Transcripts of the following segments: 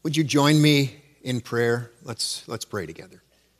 Would you join me in prayer? Let's pray together.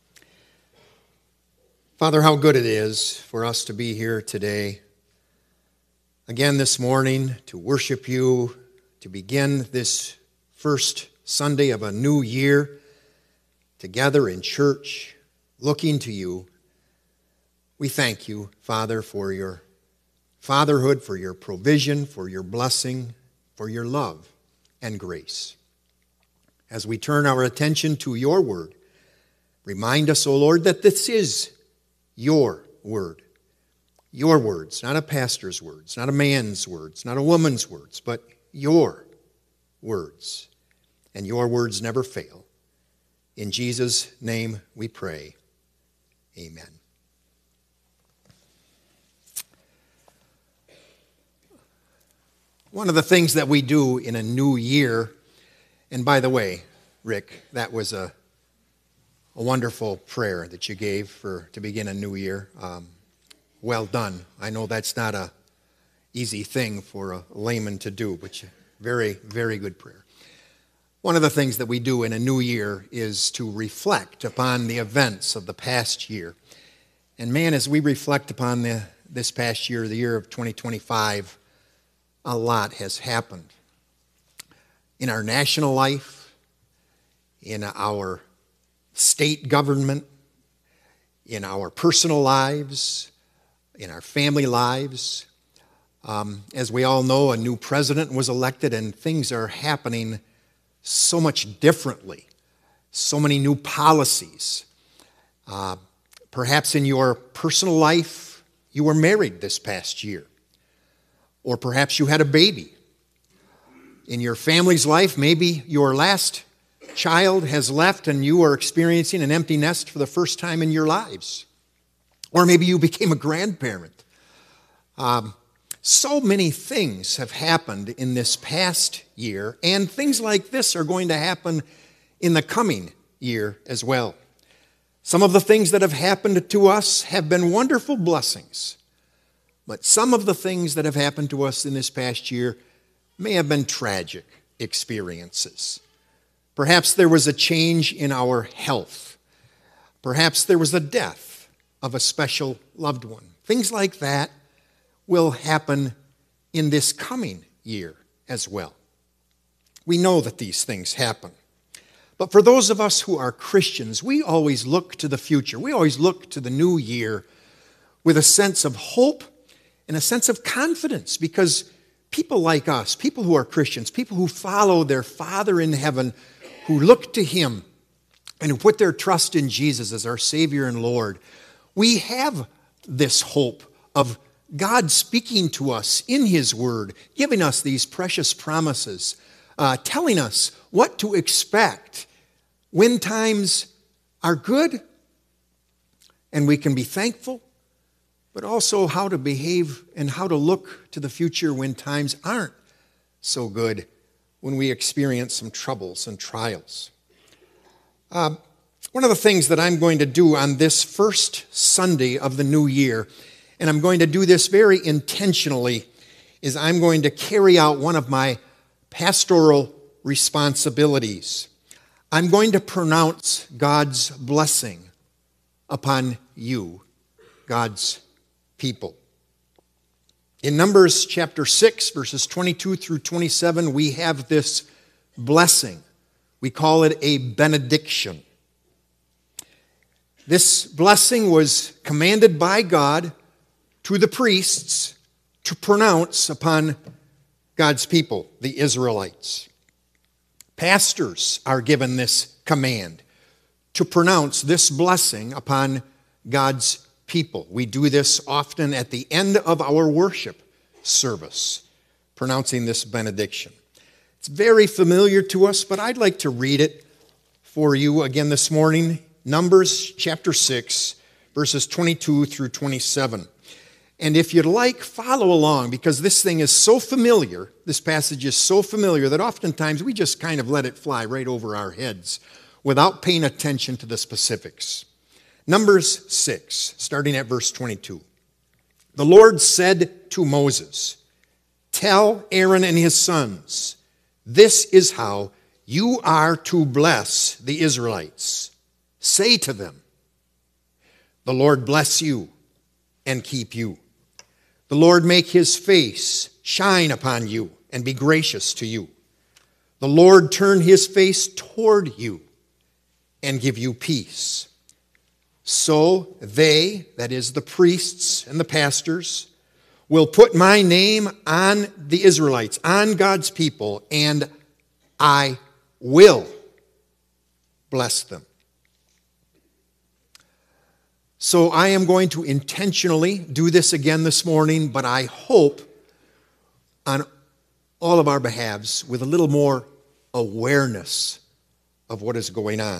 Father, how good it is for us to be here today, again this morning, to worship you, to begin this first Sunday of a new year, together in church, looking to you. We thank you, Father, for your fatherhood, for your provision, for your blessing, for your love and grace. As we turn our attention to your word, remind us, O Lord, that this is your word. Your words, not a pastor's words, not a man's words, not a woman's words, but your words. And your words never fail. In Jesus' name we pray. Amen. One of the things that we do in a new year, and by the way, Rick, that was a wonderful prayer that you gave to begin a new year. Well done. I know that's not an easy thing for a layman to do, but very, very good prayer. One of the things that we do in a new year is to reflect upon the events of the past year. And man, as we reflect upon this past year, the year of 2025, a lot has happened. In our national life, in our state government, in our personal lives, in our family lives. As we all know, a new president was elected and things are happening so much differently. So many new policies. Perhaps in your personal life, you were married this past year. Or perhaps you had a baby. In your family's life, maybe your last child has left and you are experiencing an empty nest for the first time in your lives. Or maybe you became a grandparent. So many things have happened in this past year, and things like this are going to happen in the coming year as well. Some of the things that have happened to us have been wonderful blessings, but some of the things that have happened to us in this past year may have been tragic experiences. Perhaps there was a change in our health. Perhaps there was a death of a special loved one. Things like that will happen in this coming year as well. We know that these things happen. But for those of us who are Christians, we always look to the future. We always look to the new year with a sense of hope and a sense of confidence, because people like us, people who are Christians, people who follow their Father in heaven, who look to Him and who put their trust in Jesus as our Savior and Lord, we have this hope of God speaking to us in His Word, giving us these precious promises, telling us what to expect when times are good, and we can be thankful, but also how to behave and how to look to the future when times aren't so good, when we experience some troubles and trials. One of the things that I'm going to do on this first Sunday of the new year, and I'm going to do this very intentionally, is I'm going to carry out one of my pastoral responsibilities. I'm going to pronounce God's blessing upon you, God's people. In Numbers chapter 6, verses 22 through 27, we have this blessing. We call it a benediction. This blessing was commanded by God to the priests to pronounce upon God's people, the Israelites. Pastors are given this command to pronounce this blessing upon God's people. We do this often at the end of our worship service, pronouncing this benediction. It's very familiar to us, but I'd like to read it for you again this morning. Numbers chapter 6, verses 22 through 27. And if you'd like, follow along, because this thing is so familiar, this passage is so familiar that oftentimes we just kind of let it fly right over our heads without paying attention to the specifics. Numbers 6, starting at verse 22. The Lord said to Moses, "Tell Aaron and his sons, this is how You are to bless the Israelites. Say to them, the Lord bless you and keep you. The Lord make his face shine upon you and be gracious to you. The Lord turn his face toward you and give you peace. So they, that is the priests and the pastors, will put my name on the Israelites, on God's people, and I will bless them. So I am going to intentionally do this again this morning, but I hope on all of our behalves with a little more awareness of what is going on.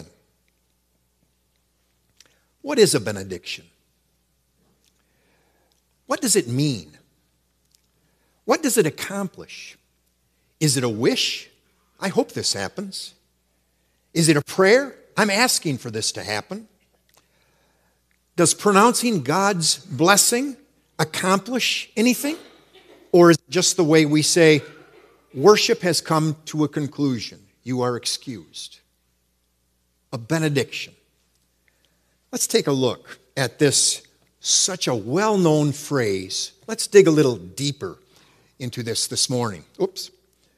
What is a benediction? What does it mean? What does it accomplish? Is it a wish? I hope this happens. Is it a prayer? I'm asking for this to happen. Does pronouncing God's blessing accomplish anything? Or is it just the way we say, worship has come to a conclusion. You are excused. A benediction. Let's take a look at this, such a well-known phrase. Let's dig a little deeper into this morning. Oops.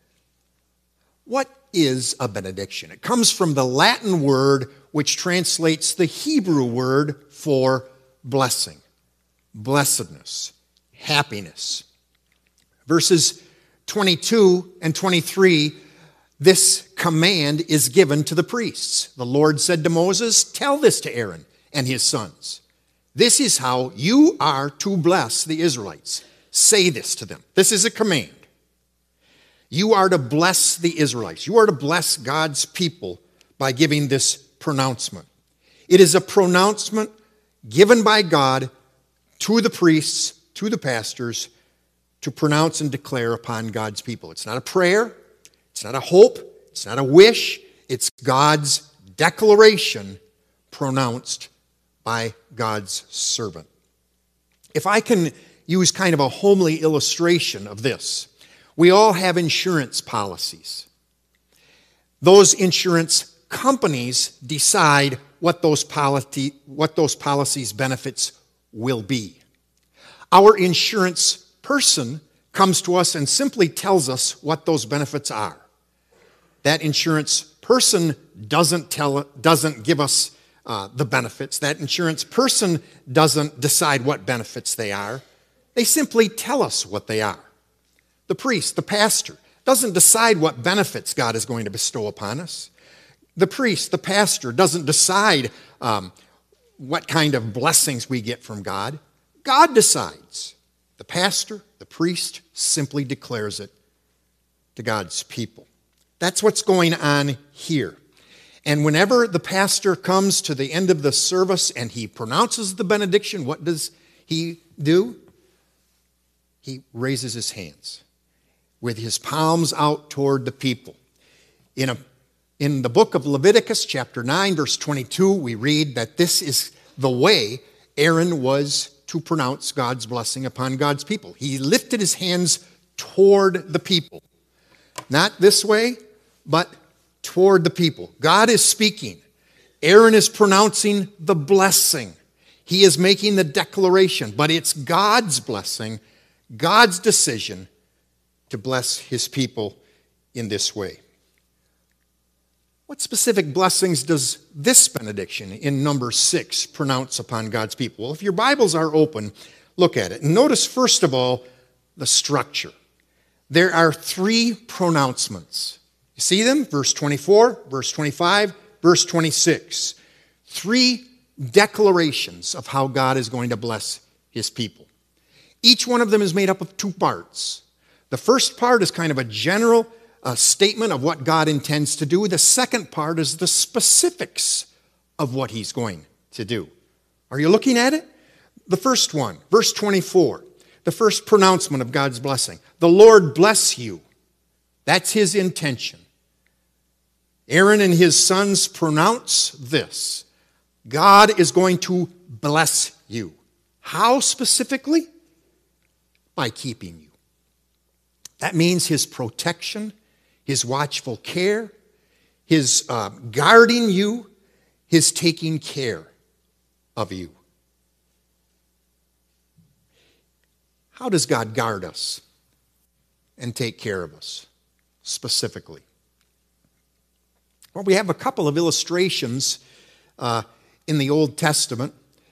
What is a benediction? It comes from the Latin word which translates the Hebrew word for blessing, blessedness, happiness. Verses 22 and 23, this command is given to the priests. The Lord said to Moses, tell this to Aaron and his sons. This is how you are to bless the Israelites. Say this to them. This is a command. You are to bless the Israelites. You are to bless God's people by giving this pronouncement. It is a pronouncement given by God to the priests, to the pastors, to pronounce and declare upon God's people. It's not a prayer. It's not a hope. It's not a wish. It's God's declaration pronounced by God's servant. If I can use kind of a homely illustration of this, we all have insurance policies. Those insurance companies decide what those policies' benefits will be. Our insurance person comes to us and simply tells us what those benefits are. That insurance person doesn't give us the benefits. That insurance person doesn't decide what benefits they are. They simply tell us what they are. The priest, the pastor, doesn't decide what benefits God is going to bestow upon us. The priest, the pastor, doesn't decide what kind of blessings we get from God. God decides. The pastor, the priest, simply declares it to God's people. That's what's going on here. And whenever the pastor comes to the end of the service and he pronounces the benediction, what does he do? He raises his hands with his palms out toward the people. In the book of Leviticus, chapter 9, verse 22, we read that this is the way Aaron was to pronounce God's blessing upon God's people. He lifted his hands toward the people. Not this way, but toward the people. God is speaking. Aaron is pronouncing the blessing. He is making the declaration, but it's God's blessing, God's decision to bless his people in this way. What specific blessings does this benediction in number 6 pronounce upon God's people? Well, if your Bibles are open, look at it. And notice, first of all, the structure. There are 3 pronouncements. You see them? Verse 24, verse 25, verse 26. 3 declarations of how God is going to bless his people. Each one of them is made up of 2 parts. The first part is kind of a general statement of what God intends to do. The second part is the specifics of what he's going to do. Are you looking at it? The first one, verse 24, the first pronouncement of God's blessing. The Lord bless you. That's his intention. Aaron and his sons pronounce this. God is going to bless you. How specifically? By keeping you. That means his protection, his watchful care, His guarding you, His taking care of you. How does God guard us and take care of us specifically? Well, we have a couple of illustrations in the Old Testament.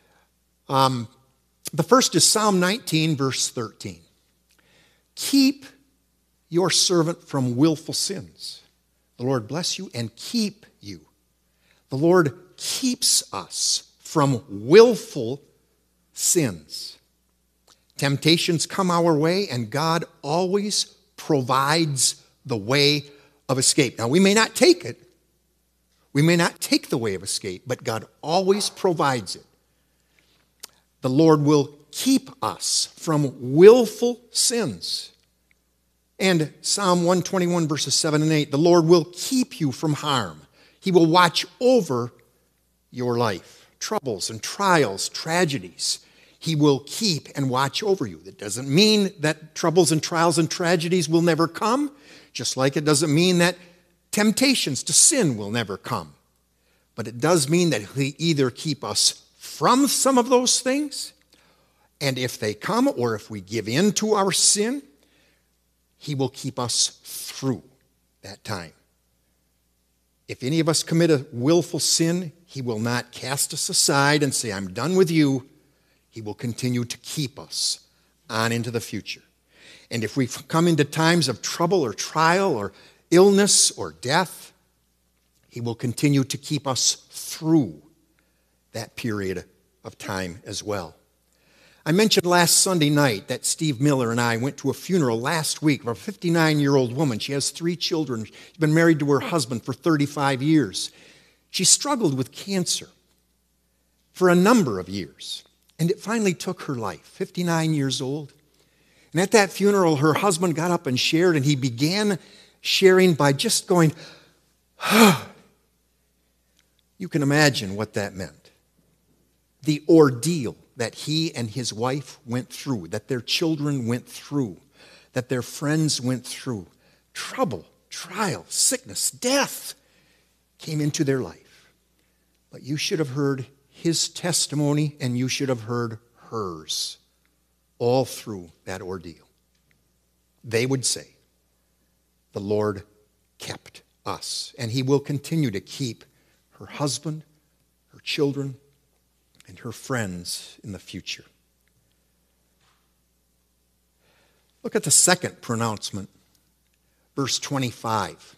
The first is Psalm 19, verse 13. Keep your servant from willful sins. The Lord bless you and keep you. The Lord keeps us from willful sins. Temptations come our way, and God always provides the way of escape. Now, we may not take it. We may not take the way of escape, but God always provides it. The Lord will keep us from willful sins. And Psalm 121, verses 7 and 8, the Lord will keep you from harm. He will watch over your life. Troubles and trials, tragedies, He will keep and watch over you. That doesn't mean that troubles and trials and tragedies will never come, just like it doesn't mean that temptations to sin will never come. But it does mean that He either keep us from some of those things, and if they come, or if we give in to our sin, He will keep us through that time. If any of us commit a willful sin, He will not cast us aside and say, I'm done with you. He will continue to keep us on into the future. And if we come into times of trouble or trial or illness or death, He will continue to keep us through that period of time as well. I mentioned last Sunday night that Steve Miller and I went to a funeral last week of a 59-year-old woman. She has 3 children. She's been married to her husband for 35 years. She struggled with cancer for a number of years, and it finally took her life, 59 years old. And at that funeral, her husband got up and shared, and he began sharing by just going, You can imagine what that meant. The ordeal that he and his wife went through, that their children went through, that their friends went through. Trouble, trial, sickness, death came into their life. But you should have heard his testimony, and you should have heard hers all through that ordeal. They would say, the Lord kept us, and He will continue to keep her husband, her children, and her friends in the future. Look at the second pronouncement, verse 25.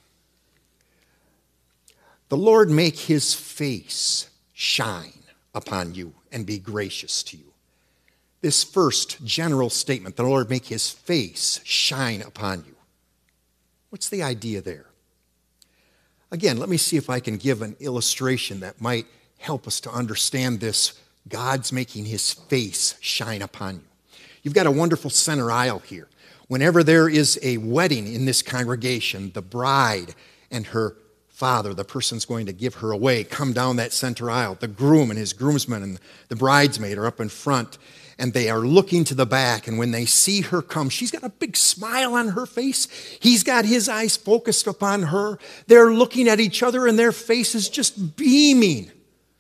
The Lord make His face shine upon you and be gracious to you. This first general statement, the Lord make His face shine upon you. What's the idea there? Again, let me see if I can give an illustration that might help us to understand this. God's making His face shine upon you. You've got a wonderful center aisle here. Whenever there is a wedding in this congregation, the bride and her father, the person's going to give her away, come down that center aisle. The groom and his groomsmen and the bridesmaid are up in front, and they are looking to the back. And when they see her come, she's got a big smile on her face. He's got his eyes focused upon her. They're looking at each other, and their face is just beaming.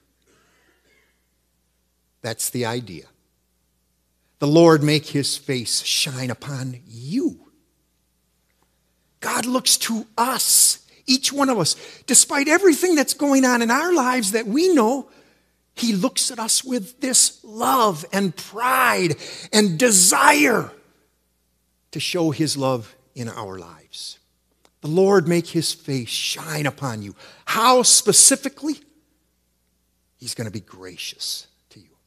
That's the idea. The Lord make His face shine upon you. God looks to us, each one of us, despite everything that's going on in our lives that we know. He looks at us with this love and pride and desire to show His love in our lives. The Lord make His face shine upon you. How specifically? He's going to be gracious to you.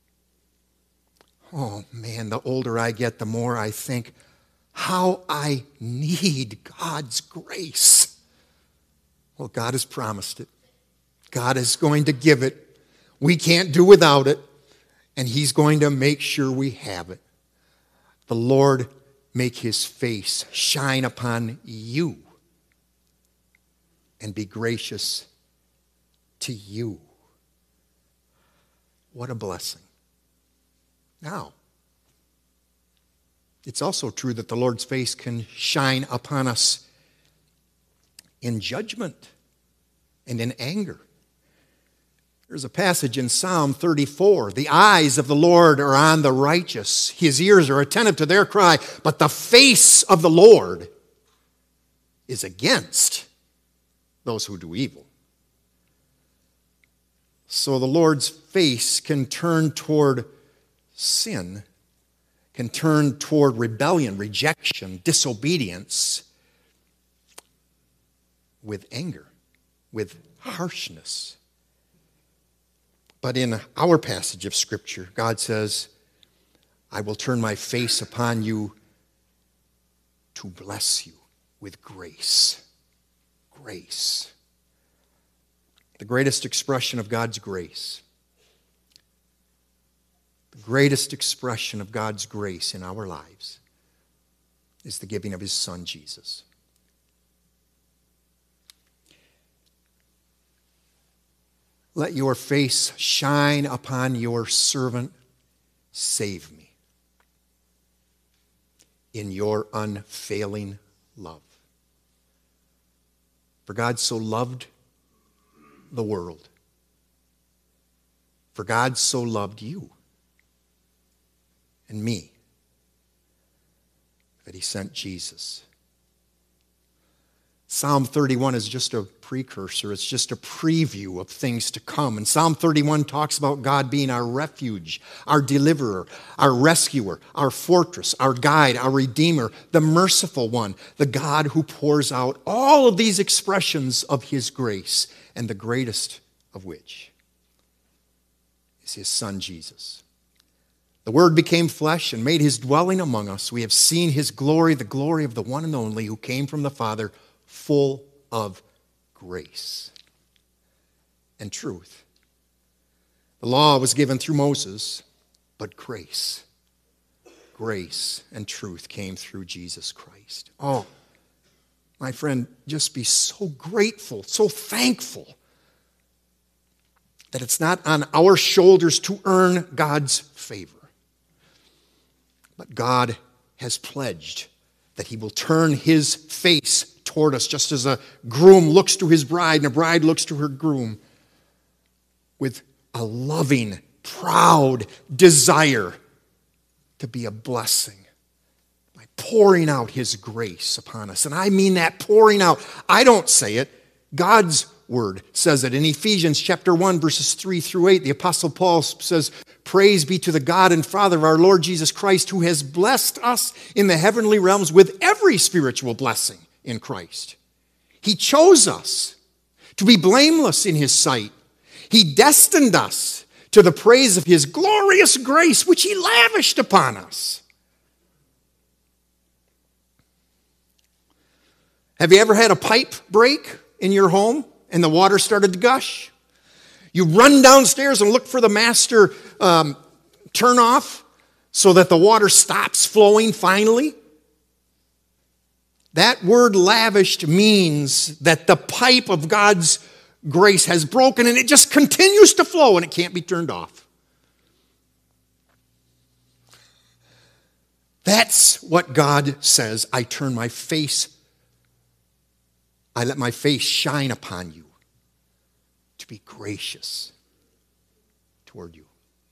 Oh man, the older I get, the more I think how I need God's grace. Well, God has promised it. God is going to give it. We can't do without it, and He's going to make sure we have it. The Lord make His face shine upon you and be gracious to you. What a blessing. Now, it's also true that the Lord's face can shine upon us in judgment and in anger. There's a passage in Psalm 34. The eyes of the Lord are on the righteous. His ears are attentive to their cry, but the face of the Lord is against those who do evil. So the Lord's face can turn toward sin, can turn toward rebellion, rejection, disobedience, with anger, with harshness. But in our passage of Scripture, God says, I will turn my face upon you to bless you with grace. Grace. The greatest expression of God's grace. The greatest expression of God's grace in our lives is the giving of His Son, Jesus. Let your face shine upon your servant. Save me in your unfailing love. For God so loved the world. For God so loved you and me that He sent Jesus. Psalm 31 is just a precursor. It's just a preview of things to come. And Psalm 31 talks about God being our refuge, our deliverer, our rescuer, our fortress, our guide, our redeemer, the merciful one, the God who pours out all of these expressions of His grace, and the greatest of which is His Son, Jesus. The Word became flesh and made His dwelling among us. We have seen His glory, the glory of the one and only who came from the Father, full of grace and truth. The law was given through Moses, but grace and truth came through Jesus Christ. Oh, my friend, just be so grateful, so thankful that it's not on our shoulders to earn God's favor, but God has pledged that He will turn His face toward us, just as a groom looks to his bride and a bride looks to her groom, with a loving, proud desire to be a blessing by pouring out His grace upon us. And I mean that pouring out. I don't say it. God's Word says it. In Ephesians chapter 1, verses 3 through 8, the Apostle Paul says, Praise be to the God and Father of our Lord Jesus Christ, who has blessed us in the heavenly realms with every spiritual blessing in Christ. He chose us to be blameless in His sight. He destined us to the praise of His glorious grace, which He lavished upon us. Have you ever had a pipe break in your home and the water started to gush? You run downstairs and look for the master turn off so that the water stops flowing finally. That word lavished means that the pipe of God's grace has broken and it just continues to flow and it can't be turned off. That's what God says. I let my face shine upon you to be gracious toward you.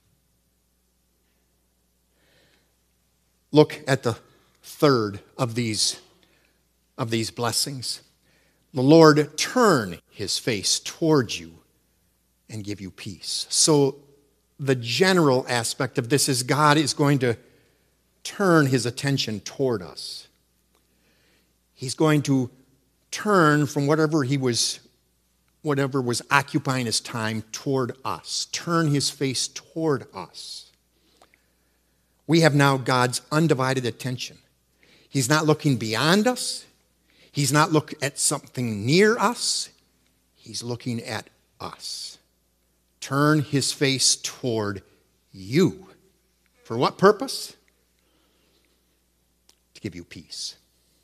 Look at the third of these blessings. The Lord turn His face towards you and give you peace. So the general aspect of this is God is going to turn His attention toward us. He's going to turn from whatever was occupying His time toward us. Turn His face toward us. We have now God's undivided attention. He's not looking beyond us. He's not looking at something near us. He's looking at us. Turn His face toward you. For what purpose? To give you peace.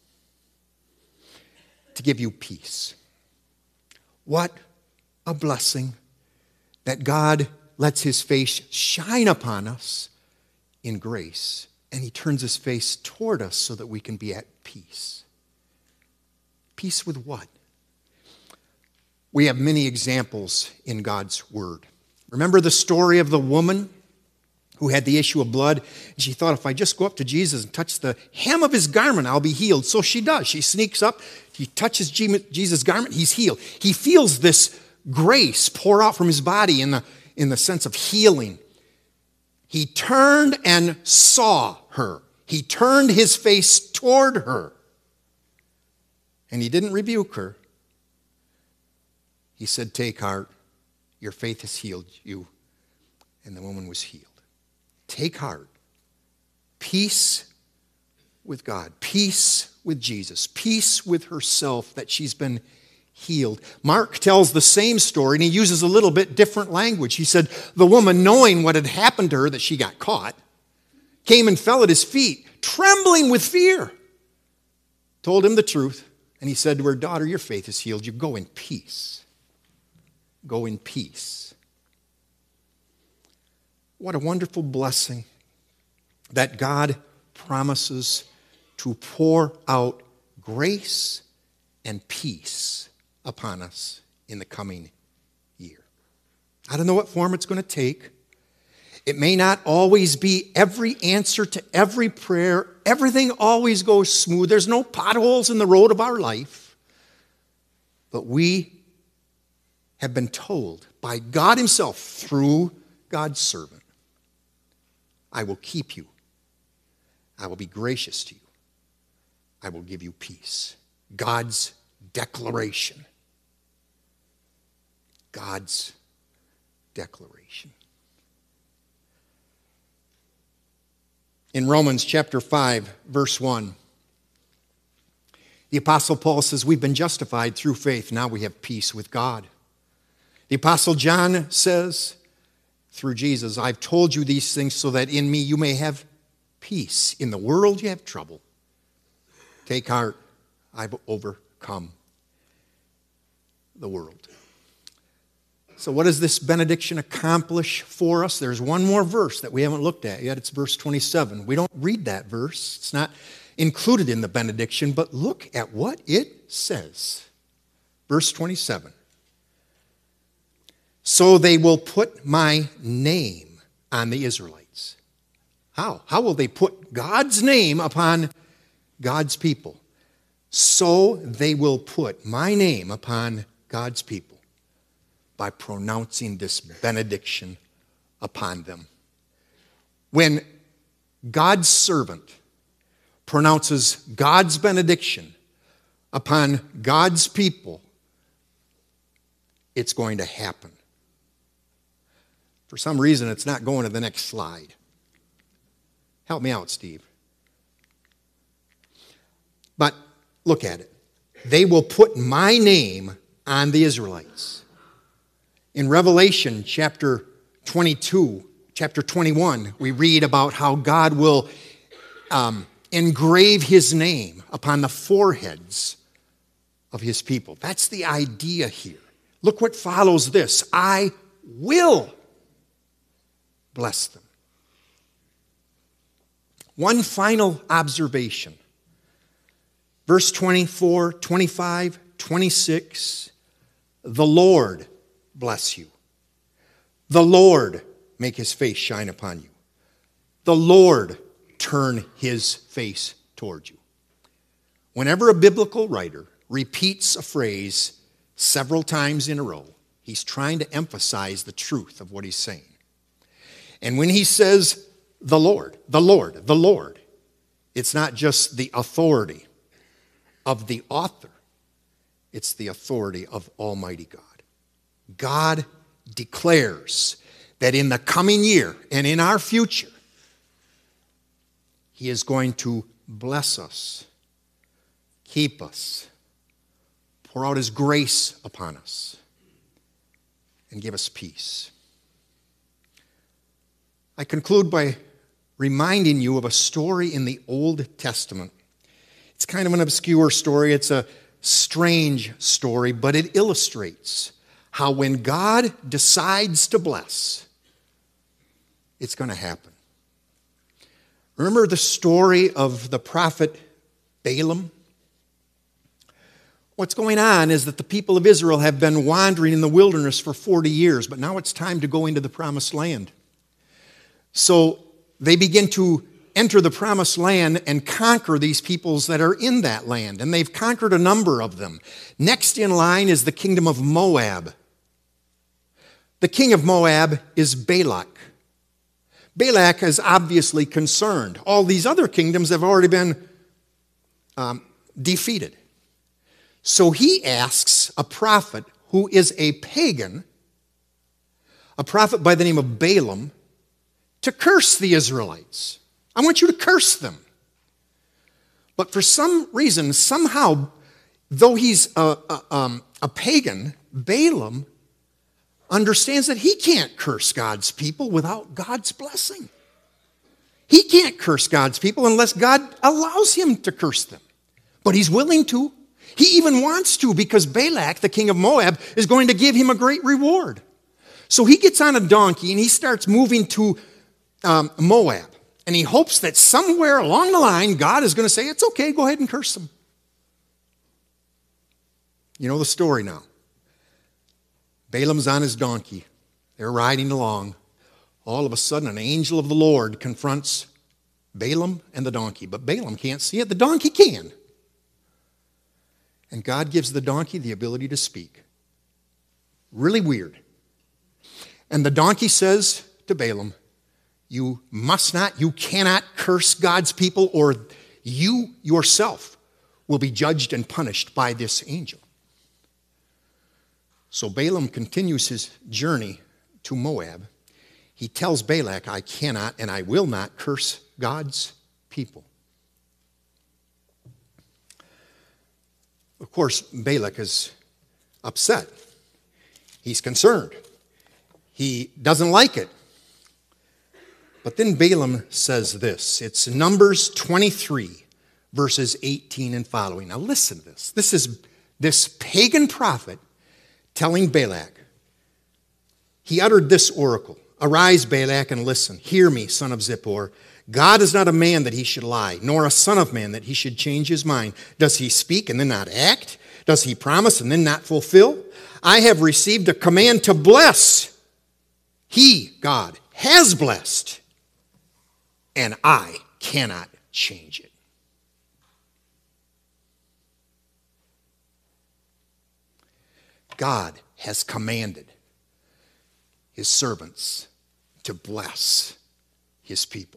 To give you peace. What a blessing that God lets His face shine upon us in grace, and He turns His face toward us so that we can be at peace. Peace with what? We have many examples in God's Word. Remember the story of the woman who had the issue of blood? She thought, if I just go up to Jesus and touch the hem of his garment, I'll be healed. So she does. She sneaks up. He touches Jesus' garment. He's healed. He feels this grace pour out from his body in the sense of healing. He turned and saw her. He turned his face toward her. And he didn't rebuke her. He said, take heart, your faith has healed you. And the woman was healed. Take heart. Peace with God. Peace with Jesus. Peace with herself that she's been healed. Mark tells the same story, and he uses a little bit different language. He said, the woman, knowing what had happened to her, that she got caught, came and fell at his feet, trembling with fear. Told him the truth, and he said to her, daughter, your faith is healed. You go in peace. Go in peace. What a wonderful blessing that God promises to pour out grace and peace upon us in the coming year. I don't know what form it's going to take. It may not always be every answer to every prayer. Everything always goes smooth. There's no potholes in the road of our life. But we have been told by God himself through God's servant, I will keep you. I will be gracious to you. I will give you peace. God's declaration. God's declaration. In Romans chapter 5, verse 1, the Apostle Paul says, we've been justified through faith. Now we have peace with God. The Apostle John says, through Jesus, I've told you these things so that in me you may have peace. In the world you have trouble. Take heart, I've overcome the world. So what does this benediction accomplish for us? There's one more verse that we haven't looked at yet. It's verse 27. We don't read that verse. It's not included in the benediction, but look at what it says. Verse 27. So they will put my name on the Israelites. How? How will they put God's name upon God's people? So they will put my name upon God's people by pronouncing this benediction upon them. When God's servant pronounces God's benediction upon God's people, it's going to happen. For some reason, it's not going to the next slide. Help me out, Steve. But look at it. They will put my name on the Israelites. In Revelation chapter 22, chapter 21, we read about how God will engrave his name upon the foreheads of his people. That's the idea here. Look what follows this. I will bless them. One final observation. Verse 24, 25, 26. The Lord bless you. The Lord make his face shine upon you. The Lord turn his face toward you. Whenever a biblical writer repeats a phrase several times in a row, he's trying to emphasize the truth of what he's saying. And when he says, the Lord, the Lord, the Lord, it's not just the authority of the author, it's the authority of Almighty God. God declares that in the coming year and in our future, he is going to bless us, keep us, pour out his grace upon us, and give us peace. I conclude by reminding you of a story in the Old Testament. It's kind of an obscure story. It's a strange story, but it illustrates how when God decides to bless, it's going to happen. Remember the story of the prophet Balaam? What's going on is that the people of Israel have been wandering in the wilderness for 40 years, but now it's time to go into the promised land. So they begin to enter the promised land and conquer these peoples that are in that land. And they've conquered a number of them. Next in line is the kingdom of Moab. The king of Moab is Balak. Balak is obviously concerned. All these other kingdoms have already been defeated. So he asks a prophet who is a pagan, a prophet by the name of Balaam, to curse the Israelites. I want you to curse them. But for some reason, somehow, though he's a pagan, Balaam understands that he can't curse God's people without God's blessing. He can't curse God's people unless God allows him to curse them. But he's willing to. He even wants to, because Balak, the king of Moab, is going to give him a great reward. So he gets on a donkey and he starts moving to Moab. And he hopes that somewhere along the line, God is going to say, it's okay, go ahead and curse them. You know the story now. Balaam's on his donkey. They're riding along. All of a sudden, an angel of the Lord confronts Balaam and the donkey. But Balaam can't see it. The donkey can. And God gives the donkey the ability to speak. Really weird. And the donkey says to Balaam, you must not, you cannot curse God's people, or you yourself will be judged and punished by this angel. So Balaam continues his journey to Moab. He tells Balak, I cannot and I will not curse God's people. Of course, Balak is upset. He's concerned. He doesn't like it. But then Balaam says this. It's Numbers 23, verses 18 and following. Now listen to this. This is this pagan prophet telling Balak. He uttered this oracle. Arise, Balak, and listen. Hear me, son of Zippor. God is not a man that he should lie, nor a son of man that he should change his mind. Does he speak and then not act? Does he promise and then not fulfill? I have received a command to bless. He, God, has blessed, and I cannot change it. God has commanded his servants to bless his people.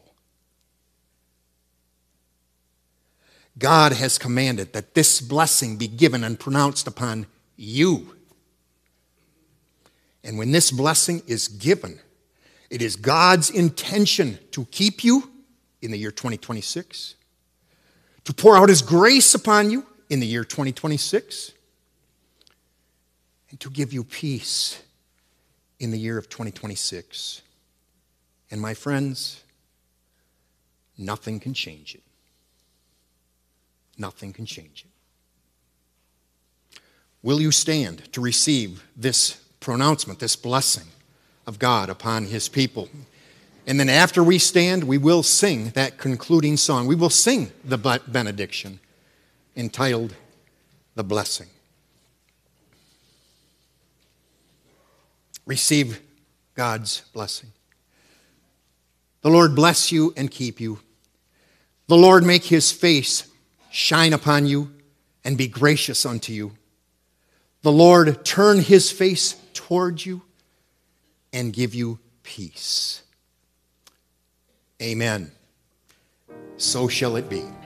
God has commanded that this blessing be given and pronounced upon you. And when this blessing is given, it is God's intention to keep you in the year 2026, to pour out his grace upon you in the year 2026, and to give you peace in the year of 2026. And my friends, nothing can change it. Nothing can change it. Will you stand to receive this pronouncement, this blessing of God upon his people? And then after we stand, we will sing that concluding song. We will sing the benediction entitled The Blessing. Receive God's blessing. The Lord bless you and keep you. The Lord make his face shine upon you and be gracious unto you. The Lord turn his face toward you and give you peace. Amen. So shall it be.